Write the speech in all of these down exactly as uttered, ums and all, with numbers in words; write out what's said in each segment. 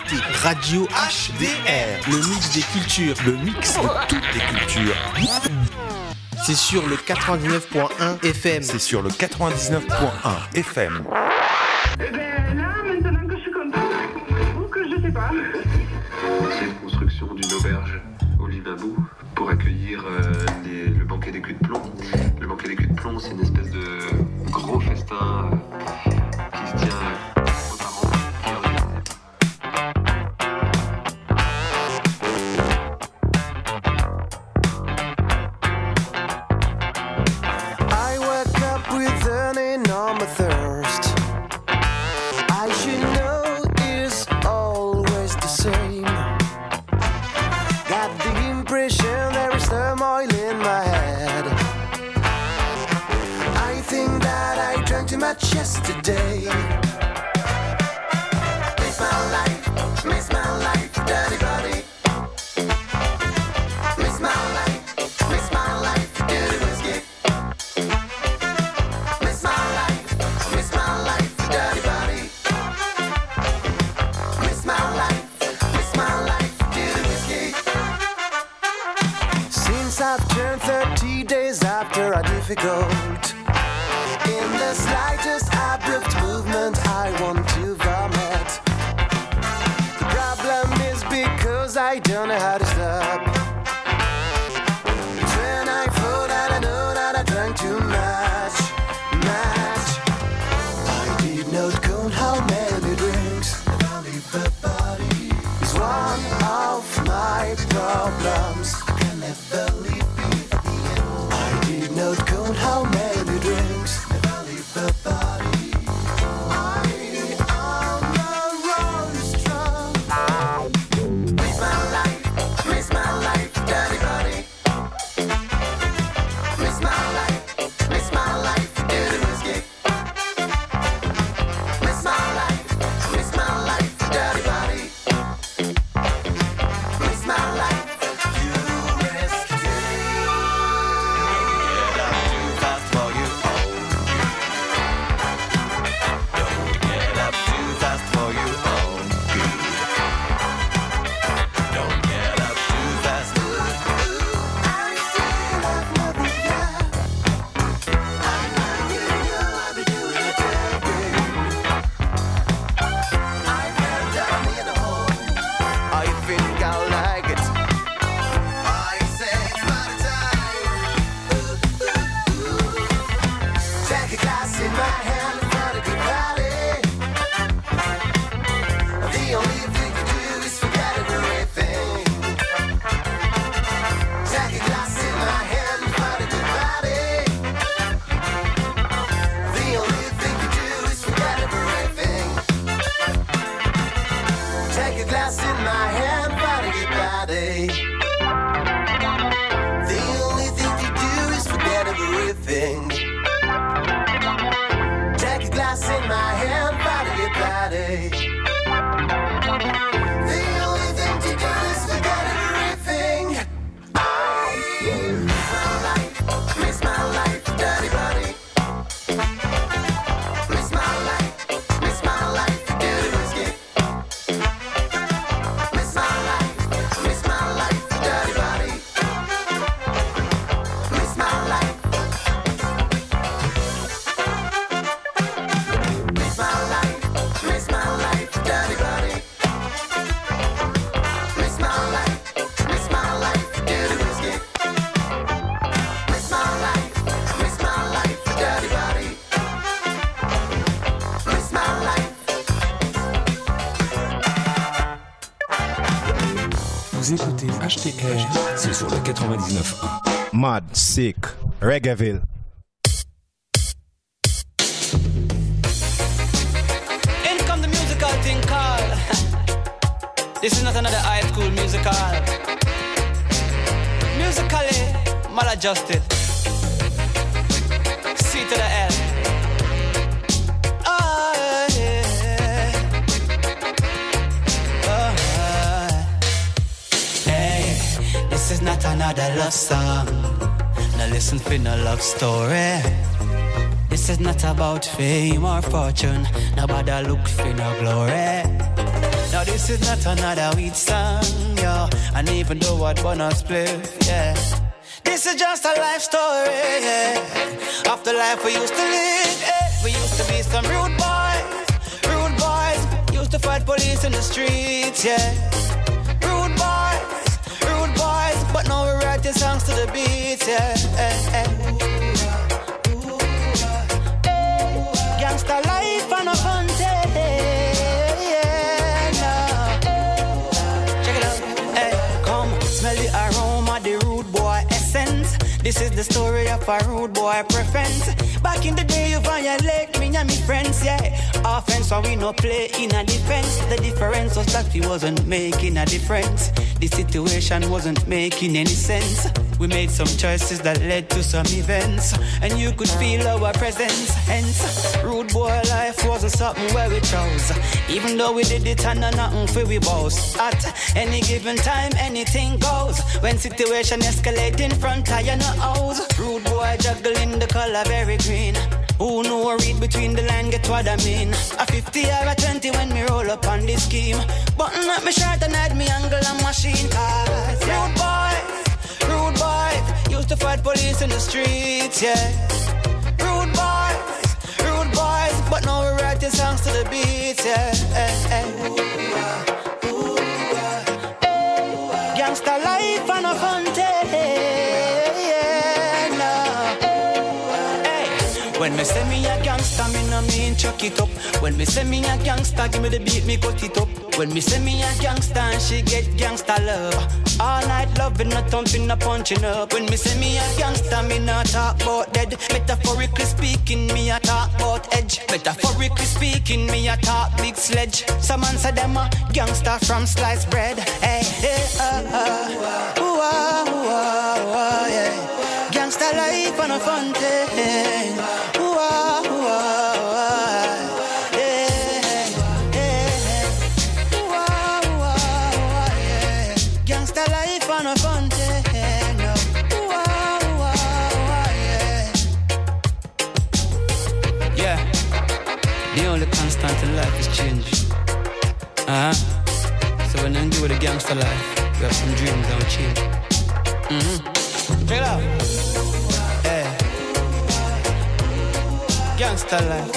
écoutez Radio H D R, le mix des cultures, le mix de toutes les cultures. C'est sur le quatre-vingt-dix-neuf point un F M. C'est sur le quatre-vingt-dix-neuf point un F M. Eh ben là, maintenant que je suis contente, ou que je sais pas. C'est une construction d'une auberge au Limabou pour accueillir euh, les, le banquet des culs de plomb. Le banquet des culs de plomb, c'est une espèce de gros festin euh, qui se tient euh, aux parents. I woke up with an enormous thirst. I should know it's always the same. Got the impression there is turmoil in my head. I think that I drank too much yesterday. Miss my life, miss my life, dirty body. Miss my life, miss my life, dirty whiskey. Miss my life, miss my life, dirty body. Miss my life, miss my life, dirty whiskey. Since I've turned thirty days after a difficult, in the slightest abrupt movement I want to vomit. The problem is because I don't know how to stop. It's when I fall that I know that I drank too much, much. I did not count how many drinks never leave the body. It's one of my problems. I can never leave me at the end. I did not count how many drinks never leave the body. I am a rolling strong. Miss my life, miss my life, dirty body. Miss my life, miss my life, dirty whiskey. Miss my life, miss my life, dirty body. Miss my life, you rescue. Get up too fast for you. Don't get up too fast for you. Oh, good. Don't get up too fast. I still have nothing yet. I know you know I'll be doing it again. I fell down in a hole. I think I like it. I say it's party time. Take a glass in my hand for a good party. The only thing to do is forget everything. Take a glass in my hand for a good party. The only thing to do is forget everything. Take a glass in my hand for a good party. The only thing to do is forget everything. Take a glass in my hand for a good party. The only thing to do is forget everything. Miss my life, miss my life, dirty body. Miss my life, miss my life, dirty whiskey. Miss my life, miss my life, dirty body. Miss my life. Miss my life, miss my life, dirty body. Miss my life, miss my life, dirty whiskey. Miss my life, miss my life, dirty body. Miss my life. Vous écoutez H T R. C'est sur le quatre-vingt-dix-neuf point un. Mad, sick, Reggaeville. In come the musical thing called. This is not another high school musical. Musically maladjusted. C to the L. Oh, yeah. Oh, hey, this is not another love song. Now listen for no love story. This is not about fame or fortune. Nobody look for no glory. Now the this is not another weed song, yo. And even though I'd wanna split, yeah. This is just a life story, yeah. Of the life we used to live, yeah. We used to be some rude boys, rude boys. Used to fight police in the streets, yeah. Rude boys, rude boys. But now we're writing songs to the beats, yeah. Eh, eh. Gangsta life and a fun day, yeah, no. Check it out, hey, come smell the aroma, the rude boy essence. This is the story of a rude boy preference. Back in the day you violate me and me friends, yeah. Offense so we no play in a defense. The difference was that we wasn't making a difference. The situation wasn't making any sense. We made some choices that led to some events, and you could feel our presence. Hence, rude boy life wasn't something where we chose. Even though we did it and nothing for we boast. At any given time, anything goes. When situation escalate in front of you, no house. Rude boy juggling the color very green. Who know or read between the line, get what I mean. A fifty or a twenty when me roll up on this scheme. Button up me shirt and hide me angle and machine. Cause rude boys, rude boys used to fight police in the streets, yeah. Rude boys, rude boys. But now we're writing songs to the beats, yeah. Eh, eh. Gangsta life and a fun day. When me say me a gangsta, me no mean chuck it up. When me say me a gangsta, give me the beat, me cut it up. When me say me a gangsta, and she get gangsta love. All night loving, no thumping, no punching up. When me say me a gangsta, me not talk about dead. Metaphorically speaking, me a talk about edge. Metaphorically speaking, me a talk big sledge. Some man say them a gangsta from sliced bread. Hey, hey, uh, uh, ooh, ah, ooh, ah, ooh, ah, yeah. Gangsta life and a fun thing. Ooh, ah, ooh, ah, ooh, ah, yeah, yeah. Ooh, ah, ooh, ah, ooh, ah, yeah. Gangsta life and a fun thing. Ooh, ah, ooh, ah, ooh, ah, yeah. Yeah. The only constant in life is change. Uh-huh. So when I do with the gangsta life, we have some dreams that will change. Mm-hmm. Check it out. Hey. Gangsta life.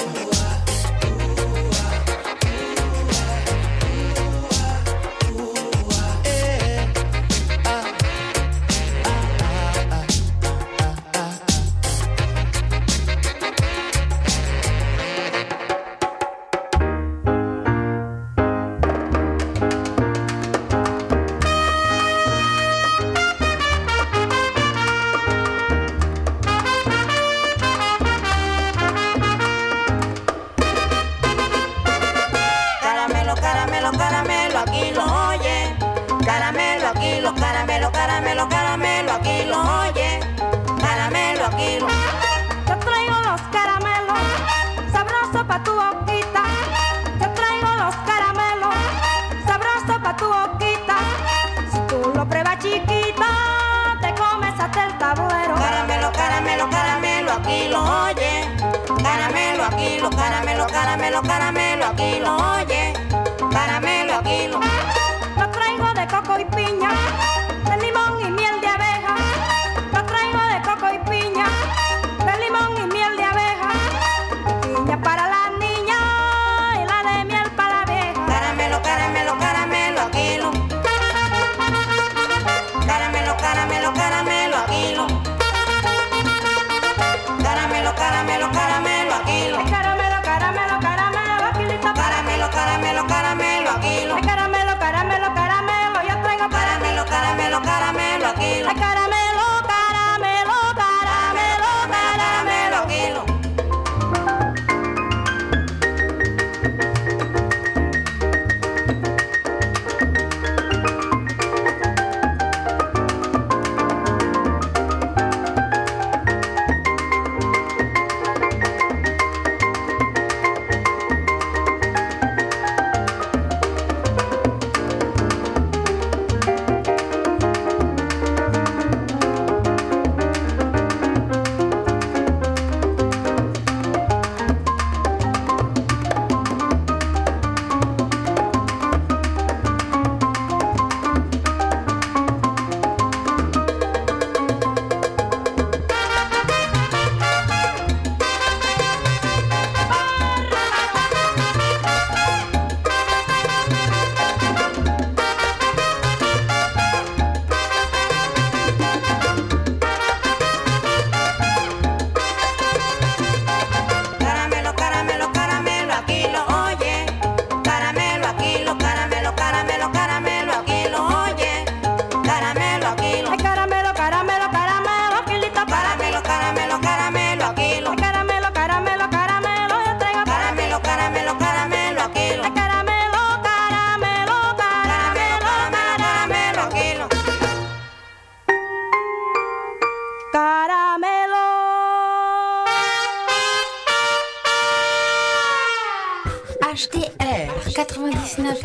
Caramelo, caramelo, caramelo, aquí lo. Caramelo, caramelo, caramelo, aquí listo. Caramelo, caramelo.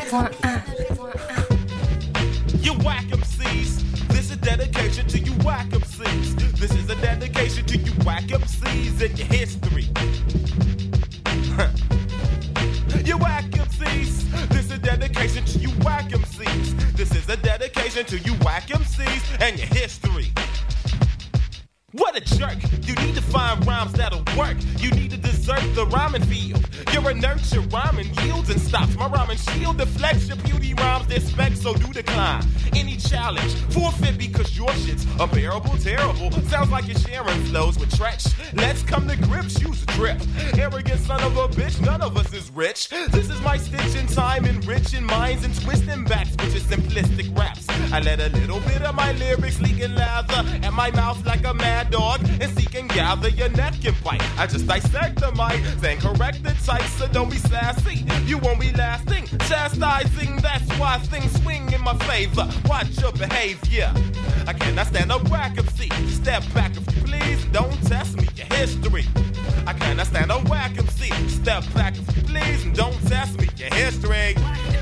You whack M Cs. This is dedication to you whack M Cs. This is a dedication to you whack M Cs and your history. You whack M Cs. This is a dedication to you whack M Cs. This is a dedication to you whack M Cs and your history. What a jerk. You need to find rhymes that'll work. You need to desert the rhyming field. You're a nurture, rhyming yields and stops. My rhyming shield deflects your beauty rhymes, their specs, so do decline. Any challenge, forfeit because your shit's unbearable, terrible. Sounds like you're sharing flows with Tretch. Let's come to grips, use a drip. Arrogant son of a bitch, none of us is rich. This is my stitch in time, enriching minds and twisting backs with your simplistic raps. I let a little bit of my lyrics leak in lather, and my mouth like a mad dog, and seek and gather your neck and bite. I just dissect the mic, then correct the type, so don't be sassy. You won't be lasting, chastising, that's why things swing in my favor. Watch your behavior. I cannot stand a whack M C. Step back if you please, don't test me, your history. I cannot stand a whack M C. Step back if you please, and don't test me, your history.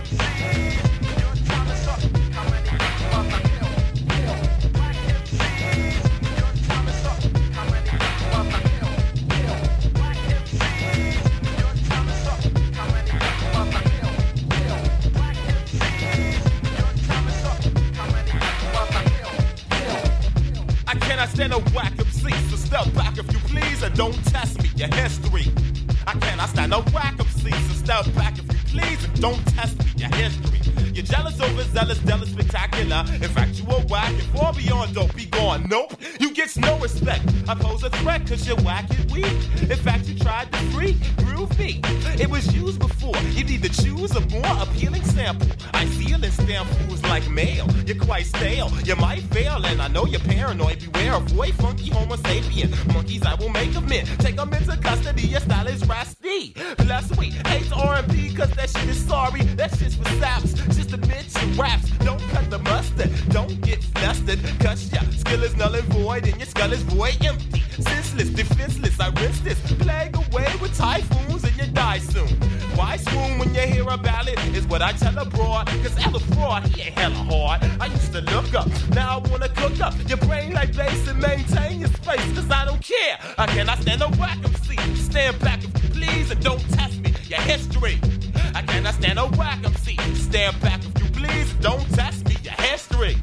I stand a whack M C, so step back if you please, and don't test me, your history. I cannot stand a whack M C, so step back if you please, and don't test me, your history. You're jealous, overzealous, jealous, spectacular. In fact, you a whack and far beyond dope, be gone. Nope, you get no respect. I pose a threat cause you're whack and weak. In fact, you tried to freak, groove me. It was used before. You need to choose a more appealing sample. I feel and stamp fools like mail. You're quite stale, you might fail, and I know you're paranoid. Beware, avoid funky homo sapien. Monkeys I will make a mint. Take them into custody, your style is rusty. Plus we hate R and B cause that shit is sorry. That shit's for saps. Just admit your raps. Don't cut the mustard. Don't get flustered. Cause your skill is null and void and your skull is void empty. Senseless, defenseless, I risk this. Plague away with typhoons and you die soon. Why swoon when you hear a ballad is what I tell abroad. Cause Ella Fraud, he ain't hella hard. I used to look up, now I wanna cook up your brain like bass and maintain your space. Cause I don't care, I cannot stand a whack M C. Stand back if you please and don't test me, your history. I cannot stand a whack M C. Stand back if you please and don't test me, your history.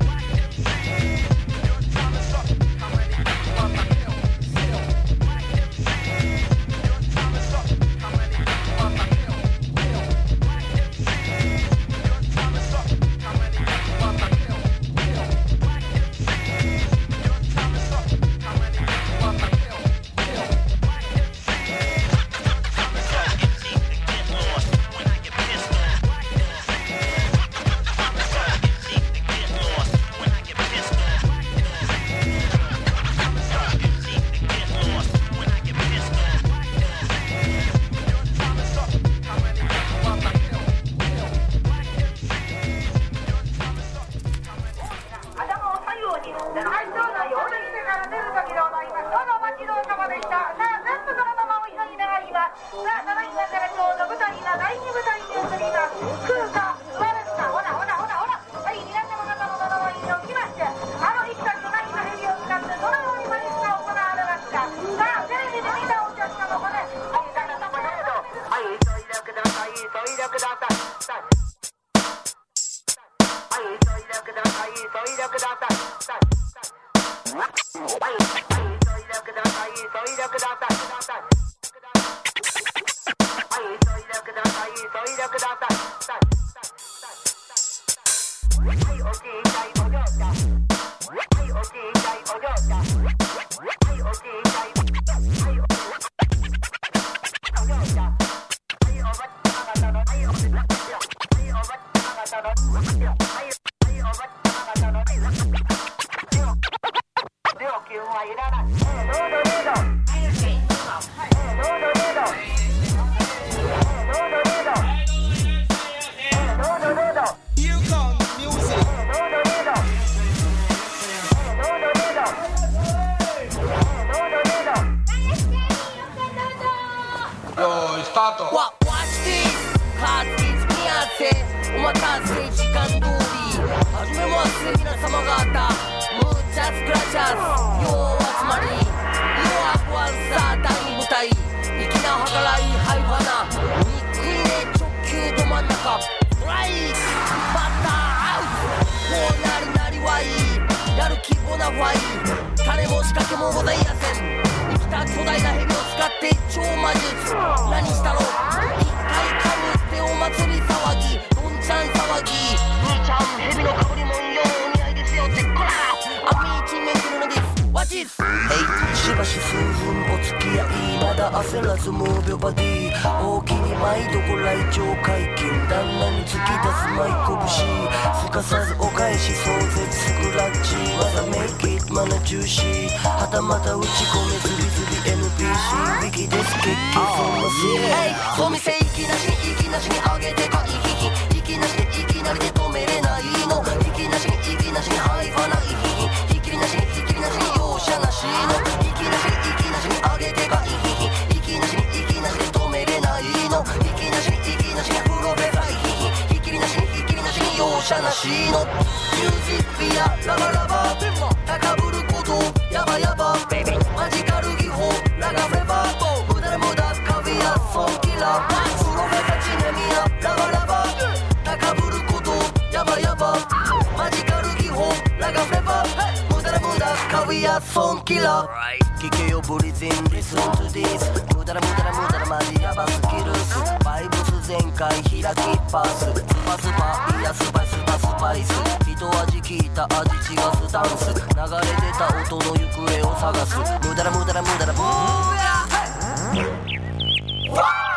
待たせ時間通りはじめまして皆様方ムーチャスクラチャスよう集まりようアクアンサー大舞台粋な計らいハイファナ憎いね直球ど真ん中ストライクバッターアウトこうなるなりはいいやる気ボナファイ種も仕掛けもございやせん生きた巨大な蛇を使って超魔術何したろ一回かぶってお祭り騒ぎどんちゃん騒ぎ兄ちゃん蛇のかぶりもんよお似合いですよってこらあみ一面来るのですWhat is? しばし数分お付き合いまだ焦らずムービョバディ大きに毎度ご来場解禁旦那に突き出すマイ拳すかさずお返し壮絶スクラッチ技メイキッマナジューシーはたまた打ち込めズビズビ エヌピーシー ウィキです結局そんなすお店行きなしに行きなしに上げてかいひひ行きなしでいきなりで止めれないの行きなしに行きなしにハイファないひひひきりなしにひきりなしに容赦なしの行きなしに行きなしに上げてかいひひ行きなしに行きなしで止めれないの行きなしに行きなしにプロフェサイひひひきりなしにひきりなしに容赦なしのミュージックビアラバラバ高ぶることヤバヤバマジカル技法ラガフレバー無駄な無駄カビアソンキラプロフェサチネミアラバラバ高ぶることヤバヤバマジカル技法ラガフレバー無駄な無駄カビアソンキラ聞けよブリズン Listen to this 無駄な無駄な無駄なマジヤバスキルスバイブス全開開きパススパスパいやスパイスパスパイス一味聞いた味違うスタンス流れ出た音の行方を探す無駄な無駄な無駄なブーヤー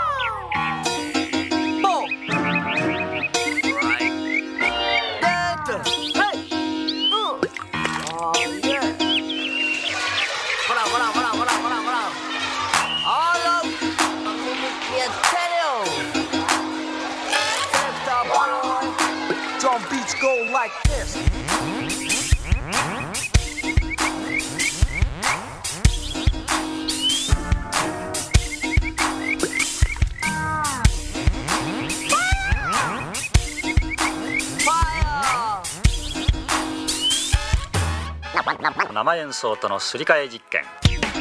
Go like this. Fire! 生演奏とのすり替え実験。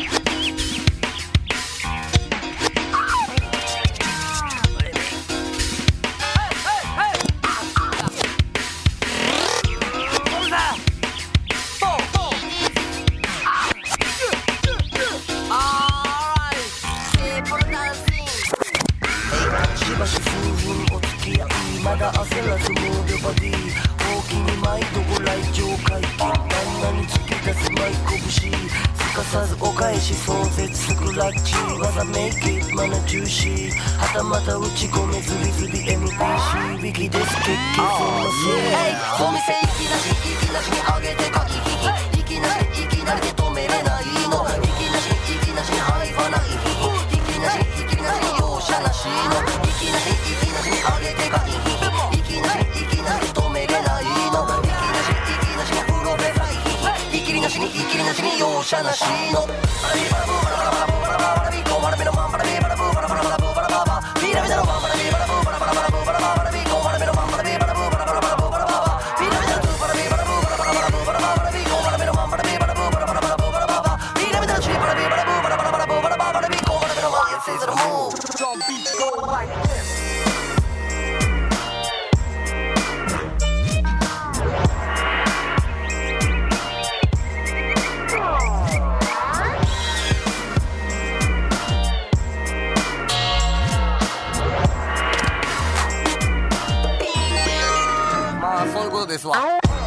まだ焦らずムービョバディ大きに毎度ご来場解禁旦那に突き出すマイ拳すかさずお返し壮絶スクラッチ技メイキッマナジューシーはたまた打ち込めズビズビ エヌピーシー ウィキです結局そんなせいお店行きなし行きなしに上げてかいひひ行きなしいきなりで止めれないの行きなし行きなしにハイファないひひ行きなし行きなしに容赦なしの行きなし行きなしに上げてかいひいきなしいきなり止めれないのいきなしいきなしにプロフェサイひきりなしにひきりなしに容赦なしのバラビバラブーバラバラブーバラバラバラビコバラビのマンバラビバラブーバラバラバラブーバラババビラビダのマンバラビバラブーバラバラバラブーバラバラビコバラビのマンバラビバラブーバラバラバラブーバラババビラビダのトゥーバラビバラブーバラバラバラブーバラバラビコバラビのマンバラビバラブーバラバラバラブーバラババビラビダのチーバラビバラブーバラバラバラブーバラババビコバラビのマンセイズのムーブ Some beats go like thisそういうことですわ。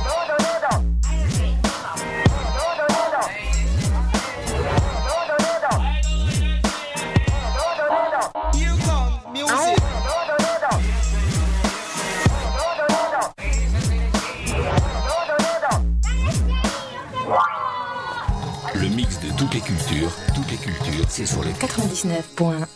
Le mix de toutes les cultures, toutes les cultures, c'est sur le quatre-vingt-dix-neuf point un.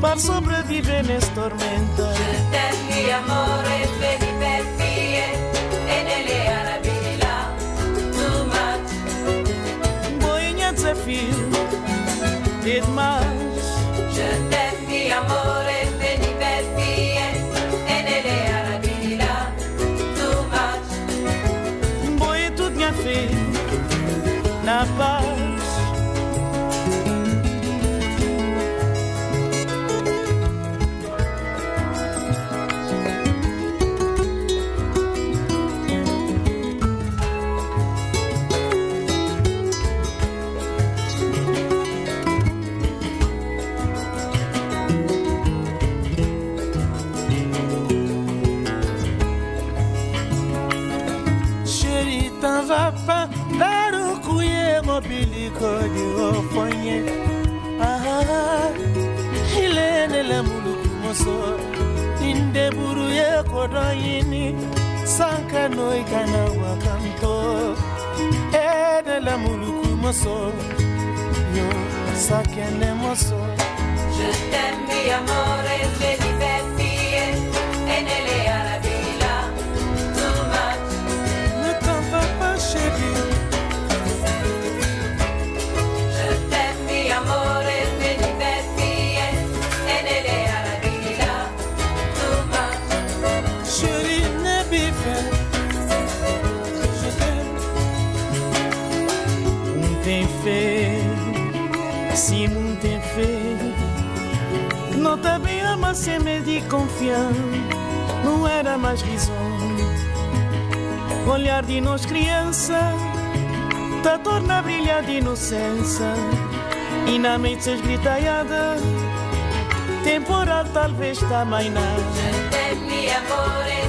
para sobreviver nessa tormenta. Je t'aime, mi amore, veni per vie, e nelle Arabi là, too much. Boinha desafio, de demais. Je t'aime, mi amore, veni per vie, e nelle Arabi là, too much. Boi tudo minha filha, na paz. Va pas dar o cuie mobilico de ofonye. Ah, ilene le muluku moso. Inde buru ye kodoyini. Sanka no ikana wakanto. Ede le muluku moso. Yo sakene moso. Je t'aime, mi amore, veni per vie, e nelle Arabi là, too much. Je t'aime, mi amore, veni per vie, e nelle Arabi là, too much. Chérie, ne bife, je t'aime. Um tem fé, sim, um tem fé. Não tá bem ama sem me de confiar, não era mais risonho. Olhar de nós criança, tá torna a brilhar de inocência. E na mente esgritaiada, temporal talvez tá mais nada. Je t'aime, mi amore,